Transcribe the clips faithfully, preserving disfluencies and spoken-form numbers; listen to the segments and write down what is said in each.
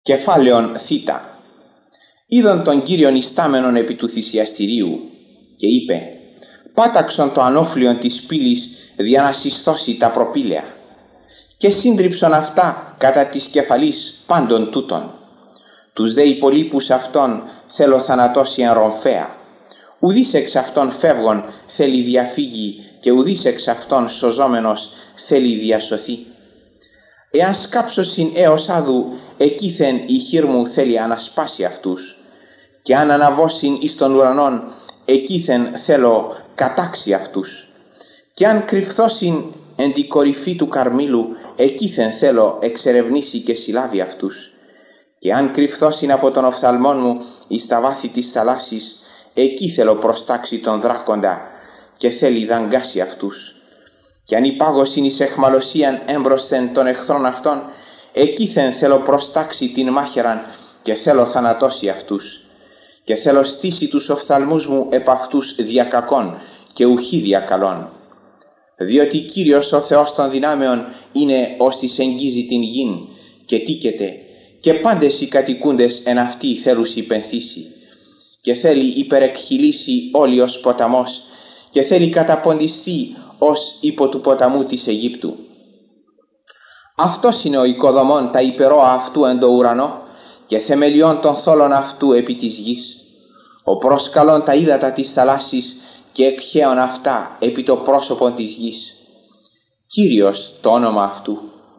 Κεφάλαιον θήτα. Είδον τον Κύριον ιστάμενον επί του θυσιαστηρίου και είπε: «Πάταξον το ανώφλιον της πύλης δια να συσθώσει τα προπήλαια και σύντριψον αυτά κατά της κεφαλής πάντων τούτων. Τους δε υπολείπους αυτών θέλω θανατώσει εν ρομφαία. Ουδής εξ αυτών φεύγων θέλει διαφύγει και ουδής εξ αυτών σωζόμενος θέλει διασωθεί. Εάν σκάψωσιν έως άδου, εκείθεν η χείρ μου θέλει ανασπάσει αυτούς, και αν αναβώσιν εις τον ουρανόν, εκείθεν θέλω κατάξει αυτούς. Και αν κρυφθώσιν εν τη κορυφή του Καρμήλου, εκείθεν θέλω εξερευνήσει και συλλάβει αυτούς. Και αν κρυφθώσιν από τον οφθαλμόν μου εις τα βάθη της θαλάσσης, εκεί θέλω προστάξει τον δράκοντα και θέλει δαγκάσει αυτούς. Και αν υπάγωσιν εις εχμαλωσίαν έμπροσθεν των εχθρών αυτών, εκείθεν θέλω προστάξει την μάχαιραν και θέλω θανατώσει αυτούς. Και θέλω στήσει τους οφθαλμούς μου επ' αυτούς διακακών και ουχή διακαλών. Διότι Κύριος ο Θεός των δυνάμεων είναι ώστις εγγίζει την γην και τίκεται, και πάντες οι κατοικούντες εν αυτοί θέλους υπενθήσει. Και θέλει υπερεκχυλήσει όλοι ως ποταμός, και θέλει καταποντιστεί ως υπό του ποταμού της Αιγύπτου. Αυτός είναι ο οικοδομών τα υπερόα αυτού εν το ουρανό, και θεμελιών των θόλων αυτού επί της γης. Ο προσκαλών τα ύδατα της θαλάσσης και εκχέων αυτά επί το πρόσωπον της γης. Κύριος το όνομα αυτού.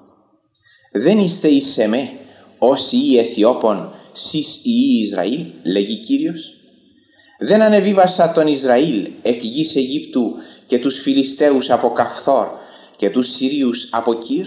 Δεν είστε εις εμέ, όσοι οι Αιθιώπων, σεις οι Ισραήλ, λέγει Κύριος. Δεν ανεβίβασα τον Ισραήλ εκ γης Αιγύπτου και τους Φιλιστέους από Καφθόρ και τους Συρίους από Κύρ.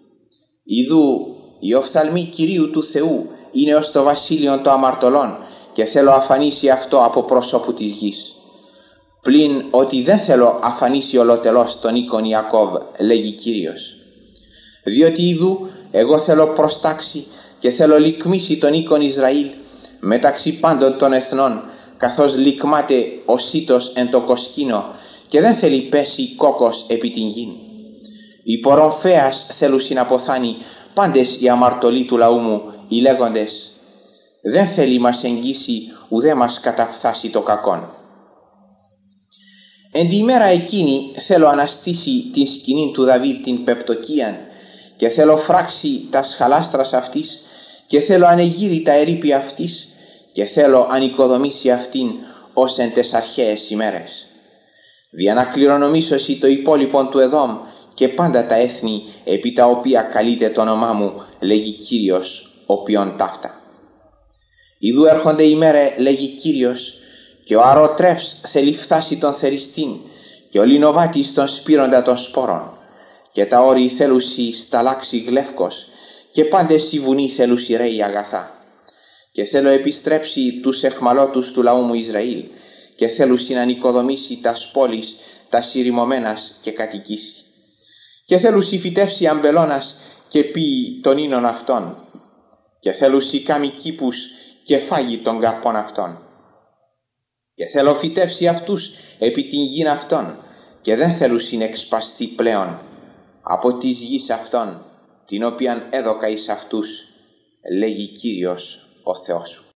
Ιδού οι οφθαλμοί Κυρίου του Θεού είναι ως το βασίλειον το αμαρτωλών, και θέλω αφανίσει αυτό από πρόσωπου της γης. Πλην ότι δεν θέλω αφανίσει ολοτελώς τον οίκον Ιακώβ, λέγει Κύριος. Διότι ιδού εγώ θέλω προστάξει και θέλω λικμίσει τον οίκον Ισραήλ μεταξύ πάντων των εθνών, καθώς λικμάται ο σύτος εν το κοσκίνο και δεν θέλει πέσει κόκκος επί την γην. Οι πορομφέας θέλουν συναποθάνει πάντες οι αμαρτωλοί του λαού μου, οι λέγοντες: δεν θέλει μας εγγύσει ουδέ μας καταφθάσει το κακόν. Εν τη ημέρα εκείνη θέλω αναστήσει την σκηνή του Δαβίδ την πεπτοκίαν, και θέλω φράξει τα σχαλάστρας αυτής, και θέλω ανεγείρει τα ερείπια αυτής, και θέλω ανοικοδομήσει αυτήν ως εν τες αρχαίες ημέρες. Δια να κληρονομήσωση το υπόλοιπον του Εδώμ και πάντα τα έθνη επί τα οποία καλείται το όνομά μου, λέγει Κύριος, οποίον ταύτα. Ιδού έρχονται ημέρε, λέγει Κύριος, και ο αρωτρεύς θέλει φθάσει τον θεριστήν, και ο λινοβάτης τον σπείροντα των σπόρων, και τα όρη θέλουσι σταλάξει γλεύκος, και πάντες οι βουνοί θέλουσι ρέει αγαθά. Και θέλω επιστρέψει τους εχμαλώτους του λαού μου Ισραήλ, και θέλουσι να νοικοδομήσει τας πόλεις τα συρρημωμένας και κατοικήσει. Και θέλουσι φυτεύσει αμπελώνας και πει των ίνων αυτών, και θέλουσι κάμει κήπους και φάγει των καρπών αυτών. Και θέλω φυτεύσει αυτούς επί την γην αυτών, και δεν θέλουσι εξπαστεί πλέον από της γης αυτών, την οποίαν έδωκα εις αυτούς, λέγει Κύριος ο Θεός σου».